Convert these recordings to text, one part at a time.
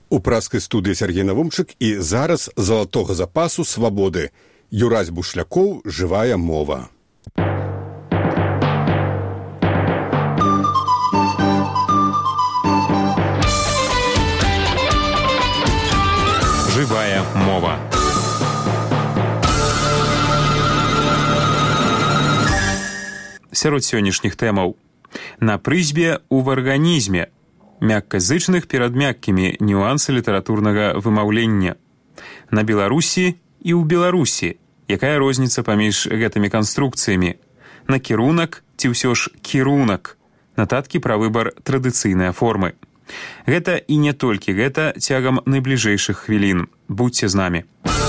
У праскай студыі Сергей Навумчык і зараз залатога запасу свабоды. Юрась Бушлякоў, жывая мова. Жывая мова. Сярод сённяшніх тэмаў. На прызбе ў арганізме. Мякказычных перад мяккімі нюансы літаратурнага вымаўлення. На Беларусі і ў Беларусі. Якая розніца паміж гэтымі канструкцыямі? На кірунак ці ўсё ж кірунак? Нататкі пра выбар традыцыйнай формы. Гэта і не толькі гэта цягам найбліжэйшых хвілін. Будзьце з намі.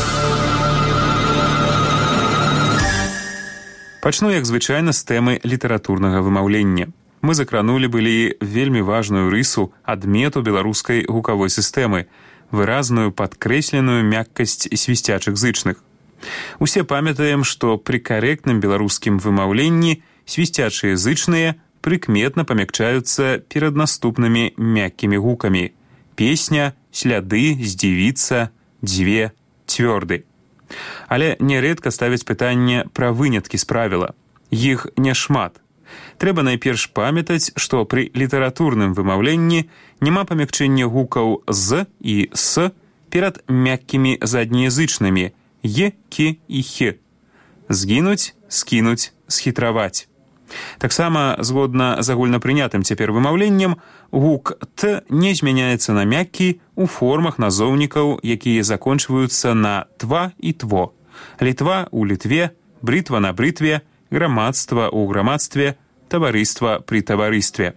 Пачну, як звычайна, з тэмы літаратурнага вымаўлення. Мы закранулі былі вельмі важную рысу адмету беларускай гукавой сістэмы, выразную падкрэсленую мяккасць свісцячых зычных. Усе памятаем, што пры карэктным беларускім вымаўленні свісцячыя зычныя прыкметна памякчаюцца перад наступнымі мяккімі гукамі: песня, сляды, здзівіцца, дзве, цвёрды. Але нярэдка ставяць пытанне пра выняткі з правіла. Іх няшмат. Трэба найперш памятаць, што пры літаратурным вымаўленні няма памякчэння гукаў «з» і «с» перад мяккімі заднеязычнымі «е», «ке» і «хе». Згінуць, скінуць, схітраваць. Таксама, згодна з агульнапрынятым цяпер вымаўленнем, гук «т» не змяняецца на мяккі ў формах назоўнікаў, якія закончваюцца на «тва» і «тво». Літва ў літве, брытва на брытве, грамадства ў грамадстве, таварыства пры таварыстве.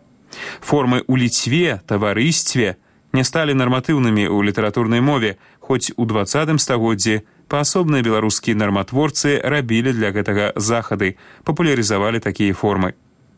Формы ў ліцве, таварыстве не сталі нарматыўнымі ў літаратурнай мове, хоць у 20 стагоддзі паасобныя беларускія нарматворцы рабілі для гэтага захады, папулярызавалі такія формы.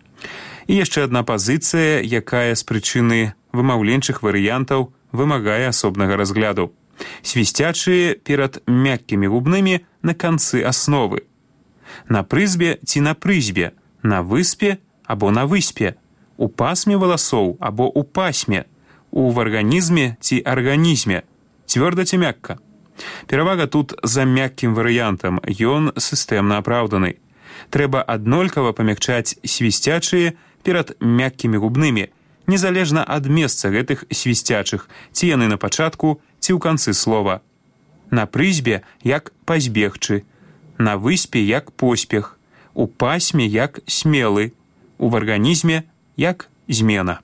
І яшчэ адна пазіцыя, якая з прычыны вымаўленчых варыянтаў вымагае асобнага разгляду. Свісцячыя перад мяккімі губнымі на канцы асновы. На прызбе ці на прызбе, на выспе або на выспе, у пасме валасоў або у пасме, у арганізме ці арганізме, цвёрда ці мякка. Перавага тут за мяккім варыянтам, ён сістэмна апраўданы. Трэба аднолькава памякчаць свісцячыя перад мяккімі губнымі, незалежна ад месца гэтых свісцячых, ці яны на пачатку, ці ў канцы слова. На прызбе як пазбегчы, на выспе як поспех, у пасме як смелы, у арганізме як змена.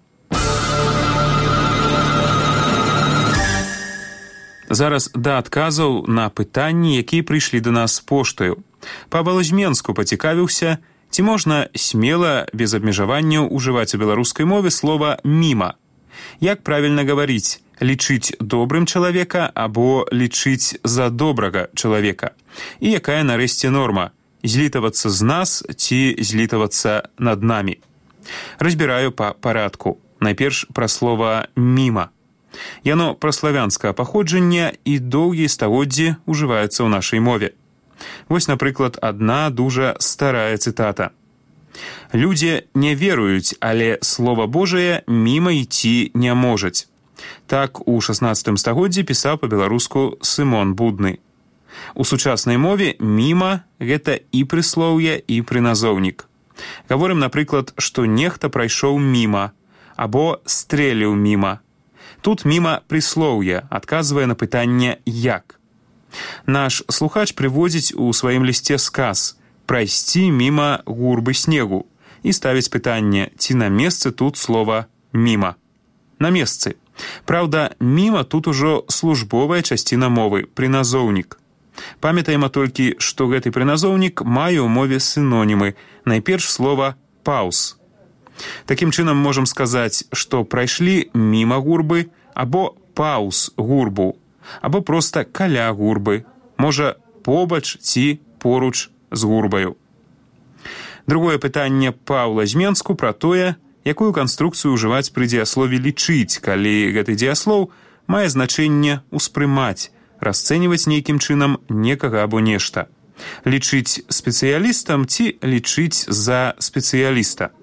Зараз да адказаў на пытанні, якія прыйшлі да нас поштаю. Павел Зменску пацікавіўся, ці можна смела, без абмежаванняў ужываць у беларускай мове слова «міма». Як правільна гаварыць? Лічыць добрым чалавека або лічыць за добрага чалавека? І якая нарэшце норма? Злітавацца з нас ці злітавацца над намі? Разбіраю па парадку. Найперш пра слова «міма». Яно праславянскага паходжання і доўгія стагоддзі ўжываецца ў нашай мове. Вось, напрыклад, адна дужа старая цытата. «Людзі не веруюць, але Слова Божае міма ісці не можаць». Так у 16 стагоддзі пісаў па-беларуску Сымон Будны. У сучаснай мове «міма» – гэта і прыслоўе, і прыназоўнік. Гаворым, напрыклад, што нехта прайшоў міма, або стрэліў міма. Тут «міма» прыслоўе, адказвае на пытанне «як». Наш слухач прыводзіць у сваім лісце сказ «прайсці міма гурбы снегу» і ставіць пытанне, ці на месцы тут слова «міма». На месцы. Праўда, «міма» тут ужо службовая часціна мовы, прыназоўнік. Памятаем толькі, што гэты прыназоўнік мае ў мове сінонімы, найперш слова «паўз». Такім чынам можам сказаць, што прайшлі міма гурбы, або паўз гурбу, або проста каля гурбы, можа побач ці поруч з гурбаю. Другое пытанне Паўла Зменску пра тое, якую канструкцыю ўжываць пры дзеяслове «лічыць», калі гэты дзеяслоў мае значэнне «успрымаць», расцэньваць нейкім чынам некага або нешта. Лічыць спецыялістам ці лічыць за спецыяліста.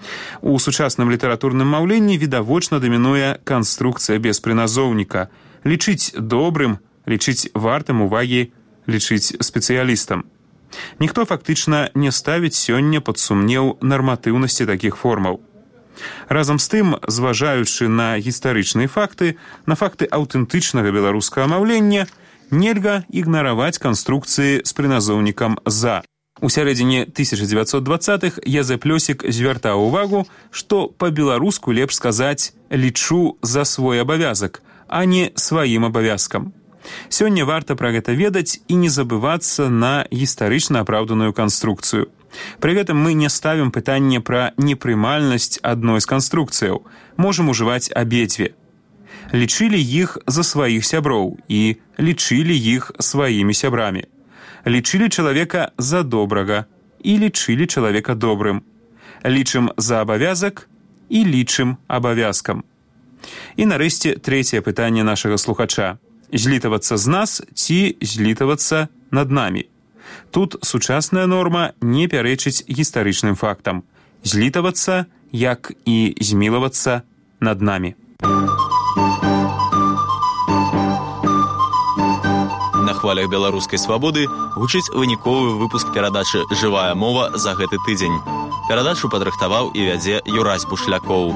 У сучасным літаратурным маўленні відавочна дамінуе канструкцыя без прыназоўніка. Лічыць добрым, лічыць вартым увагі, лічыць спецыялістам. Ніхто фактычна не ставіць сёння пад сумнеў нарматыўнасці такіх формаў. Разам з тым, зважаючы на гістарычныя факты, на факты аўтэнтычнага беларускага маўлення, нельга ігнараваць канструкцыі з прыназоўнікам «за». У сярэдзіне 1920-х Язэп Лёсік звяртаў увагу, што па-беларуску лепш сказаць «лічу за свой абавязак», а не сваім абавязкам. Сёння варта пра гэта ведаць і не забывацца на гістарычна апраўданую канструкцыю. Пры гэтым мы не ставім пытанне пра непрымальнасць адной з канструкцыяў. Можам ужываць абедзве. Лічылі іх за сваіх сяброў і лічылі іх сваімі сябрамі. Лічылі чалавека за добрага і лічылі чалавека добрым. Лічым за абавязак і лічым абавязкам. І нарэшце трэцяе пытанне нашага слухача. Злітавацца з нас ці злітавацца над намі? Тут сучасная норма не пярэчыць гістарычным фактам. Злітавацца, як і змілавацца над намі. На хвалях беларускай свабоды гучыць выніковы выпуск перадачы «Жывая мова» за гэты тыдзень. Перадачу падрыхтаваў і вядзе Юрась Бушлякоў.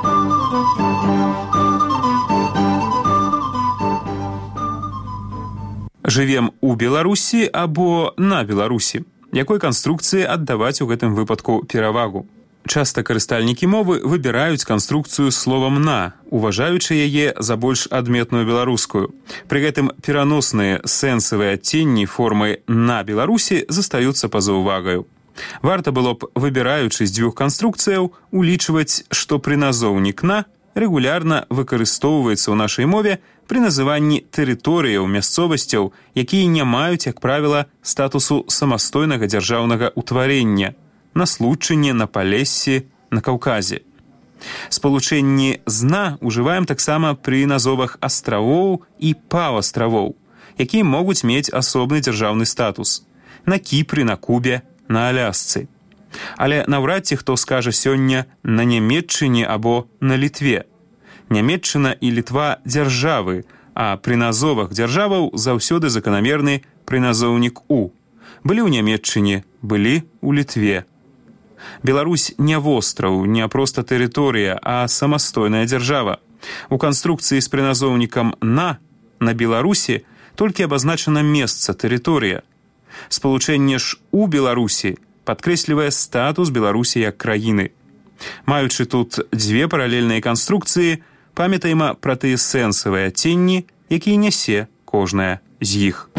Жывем у Беларусі або на Беларусі. Якой канструкцыі аддаваць у гэтым выпадку перавагу? Часта карыстальнікі мовы выбіраюць канструкцыю словам «на», уважаючы яе за больш адметную беларускую. Пры гэтым пераносныя сэнсавыя адценні формы «на Беларусі» застаюцца па-за увагаю. Варта было б, выбіраючы з дзвюх канструкцыяў, улічваць, што прыназоўнік «на» рэгулярна выкарыстоўваецца ў нашай мове пры называнні тэрыторыяў, мясцовасцяў, якія не маюць, як правіла, статусу самастойнага дзяржаўнага ўтварення, на Случыне, на Палессі, на Каўказе. Спалучэнні «зна» ужываем таксама пры назовах астравоў і паўастравоў, якія могуць мець асобны дзяржаўны статус на Кіпры, на Кубе, на Алясцы. Але наўрад ці хто скажа сёння на Нямецчыне або на Літве. Нямецчына і Літва – дзяржавы, а пры назовах дзяржаваў заўсёды заканамерны прыназоўнік «у». Былі ў Нямецчыне, былі ў Літве. Беларусь не востраў, не проста тэрыторыя, а самастойная дзяржава. У канструкцыі з прыназоўнікам «на» Беларусі толькі абазначана месца, тэрыторыя. Спалучэнне ж «у Беларусі» падкрэслівае статус Беларусі як краіны. Маючы тут дзве паралельныя канструкцыі, памятаем пра тыя сэнсавыя адценні, якія нясе кожная з іх.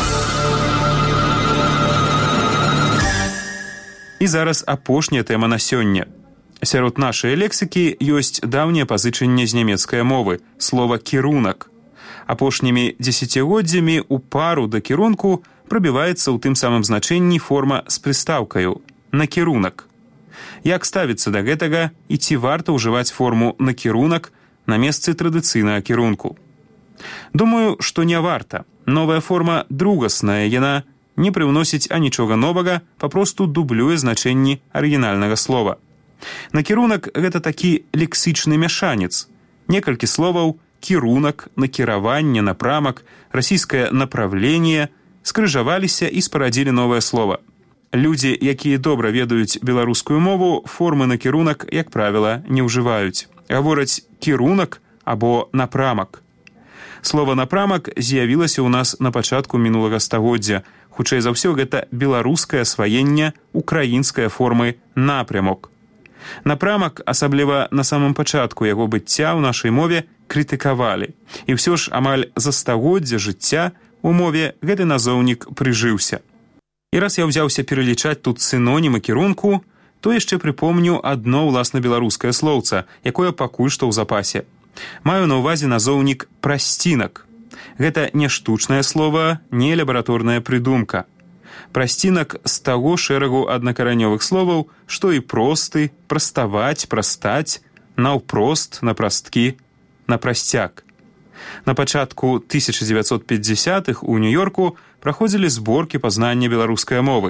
І зараз апошняя тэма на сёння. Сярод нашай лексікі ёсць даўняе пазычанне з нямецкай мовы, слова «кірунак». Апошнімі дзесяцігоддзямі ў пару да кірунку прабіваецца ў тым самым значэнні форма з прыстаўкаю «накірунак». Як ставіцца да гэтага і ці варта ўжываць форму «накірунак» на месцы традыцыйнага кірунку? Думаю, што не варта. Новая форма другасная, яна не прыўносіць анічога новага, папросту дублюе значэнні арыгінальнага слова. Накірунак – гэта такі лексічны мяшанец. Некалькі словаў – кірунак, накіраванне, напрамак, расійскае направленне – скрыжаваліся і спарадзілі новае слова. Людзі, якія добра ведаюць беларускую мову, формы накірунак, як правіла, не ўжываюць. Гавораць «кірунак» або «напрамак». Слова «напрамак» з'явілася ў нас на пачатку мінулага стагоддзя. Хутчэй за ўсё, гэта беларускае асваенне украінскай формы «напрямок». Напрамак, асабліва на самым пачатку яго быцця ў нашай мове, крытыкавалі. І ўсё ж амаль за стагоддзе жыцця у мове гэты назоўнік прыжыўся. І раз я ўзяўся пералічаць тут сінонімы кірунку, то яшчэ прыпомню адно ўласна беларускае слоўца, якое пакуль што ў запасе. Маю на ўвазе назоўнік «прасцінак». Гэта не штучнае слова, не лабараторная прыдумка. Прасцінак з таго шэрагу аднакаранёвых словаў, што і просты, праставаць, прастаць, наўпрост, напрасткі, напрасцяк. На пачатку 1950-х у Нью-Йорку праходзілі зборкі пазнання беларускай мовы.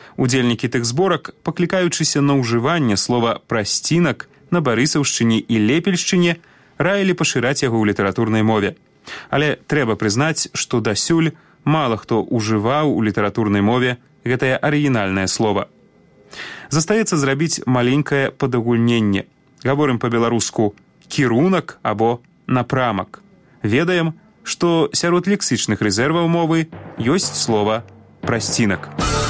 Удзельнікі тых зборак, паклікаючыся на ўжыванне слова «прасцінак» на барысаўшчыне і лепельшчыне, раілі пашыраць яго ў літаратурнай мове. Але трэба прызнаць, што дасюль мала хто ўжываў у літаратурнай мове гэтае арыгінальнае слова. Застаецца зрабіць маленькае падагульненне. Гаворым па-беларуску «кірунак» або «напрамак». Ведаем, што сярод лексічных рэзерваў мовы ёсць слова «прасцінак».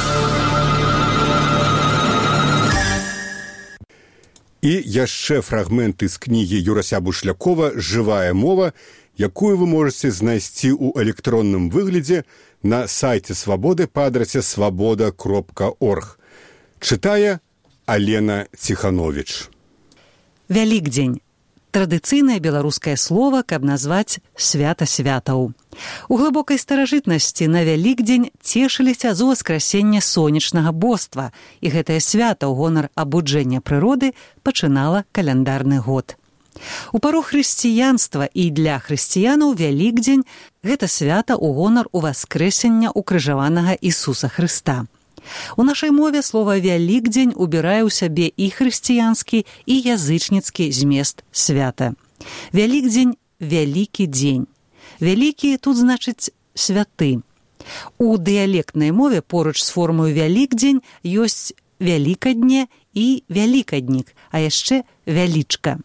І яшчэ фрагменты з кнігі Юрася Бушлякова «Жывая мова», якую вы можаце знайсці ў электронным выглядзе на сайце Свабоды па адрасе свабода.орг. Чытае Алена Ціхановіч. Вялікдзень. Традыцыйнае беларускае слова, каб назваць свята святаў. У глыбокай старажытнасці на Вялікдзень цешыліся з уваскрасення сонечнага боства, і гэтае свята ў гонар абуджэння прыроды пачынала каляндарны год. У пару хрысціянства і для хрысціянаў Вялікдзень гэта свята ў гонар уваскрэсення укрыжаванага Ісуса Хрыста. У нашай мове слова «Вялікдзень» убірае ў сябе і хрысціянскі, і язычніцкі змест свята. Вялікдзень – вялікі дзень. Вялікі тут значыць святы. У дыялектнай мове поруч з формою «Вялікдзень» ёсць «вялікадне» і «вялікаднік», а яшчэ «вялічка».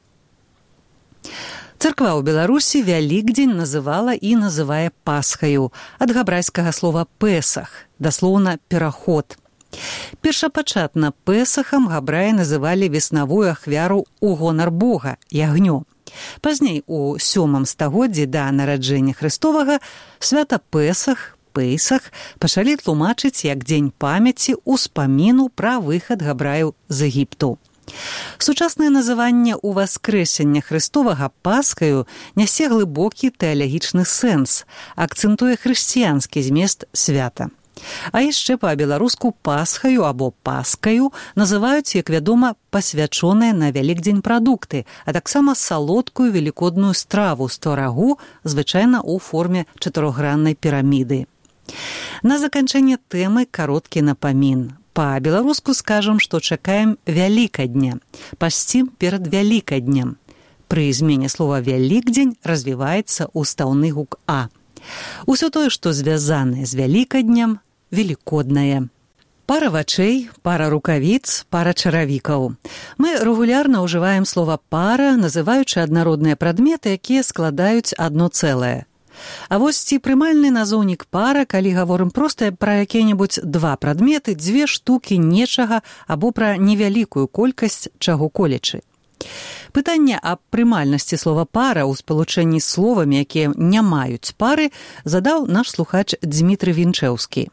Царква ў Беларусі Вялікдзень называла і называе Пасхаю, ад габрайскага слова «песах», даслоўна «пераход». Першапачатна Песахам габраі называлі веснавую ахвяру ў гонар Бога, ягнё. Пазней, у 7 стагоддзі да нараджэння Хрыстовага, свята Песах, Пейсах пачалі тлумачыць як дзень памяці ўспаміну пра выхад габраяў з Егіпту. Сучаснае называнне «Уваскрэсення Хрыстовага» Пасхаю нясе глыбокі тэалагічны сэнс, акцэнтуе хрысціянскі змест свята. А яшчэ па-беларуску Пасхаю або Паскаю называюць, як вядома, пасвячоныя на Вялікдзень прадукты, а таксама салодкую велікодную страву з тварагу, звычайна ў форме чатырохграннай піраміды. На заканчэнне тэмы кароткі напамін. Па-беларуску скажам, што чакаем Вялікадня, пасцім перад Вялікаднем. Пры змене слова «Вялікдзень» развіваецца устаўны гук «а». Усё тое, што звязанае з Вялікаднем, велікоднае. Пара вачэй, пара рукавіц, пара чаравікаў. Мы рэгулярна ўжываем слова «пара», называючы аднародныя прадметы, якія складаюць адно цэлае. А вось ці прымальны назоўнік пара, калі гаворым проста пра якія-небудзь два прадметы, дзве штукі нечага або пра невялікую колькасць чаго-колечы. Пытанне аб прымальнасці слова «пара» ў спалучэнні з словамі, якія не маюць пары, задаў наш слухач Дзмітрый Вінчэўскі.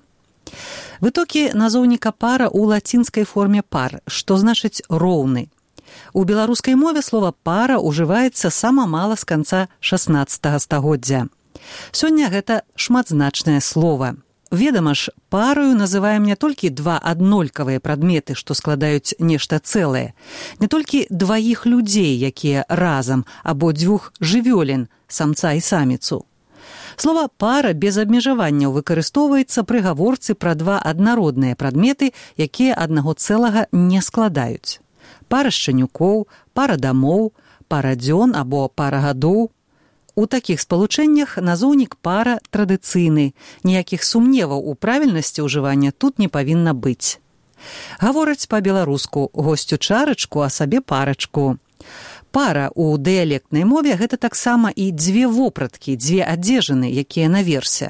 Вытокі назоўніка «пара» ў лацінскай форме «пар», што значыць «роўны». У беларускай мове слова «пара» ўжываецца сама мала з канца 16 стагоддзя. Сёння гэта шматзначнае слова. Ведама ж, парою называем не толькі два аднолькавыя прадметы, што складаюць нешта цэлае, не толькі дваіх людзей, якія разам, або дзвюх жывёлін, самца і саміцу. Слова «пара» без абмежаванняў выкарыстоўваецца пры гаворцы пра два аднародныя прадметы, якія аднаго цэлага не складаюць. Пара шчанюкоў, пара дамоў, пара дзён або пара гадоў. У такіх спалучэннях назоўнік «пара» традыцыйны, ніякіх сумневаў у правільнасці ўжывання тут не павінна быць. Гавораць па-беларуску «госцю чарачку, а сабе парачку». Пара ў дыялектнай мове гэта таксама і дзве вопраткі, дзве адзежыны, якія наверсе.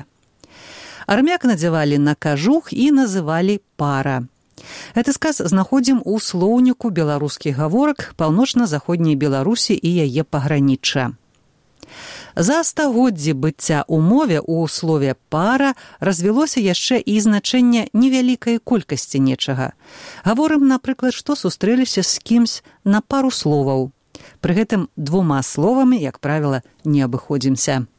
Армяк надзявалі на кажух і называлі «пара». Гэты сказ знаходзім у слоўніку беларускіх гаворак паўночна-заходняй Беларусі і яе пагранічча. За стагоддзі быцця ў мове ў слове «пара» развілося яшчэ і значэнне невялікай колькасці нечага. Гаворым, напрыклад, што сустрэліся з кімсь на пару словаў. Пры гэтым двума словамі, як правіла, не абыходзімся.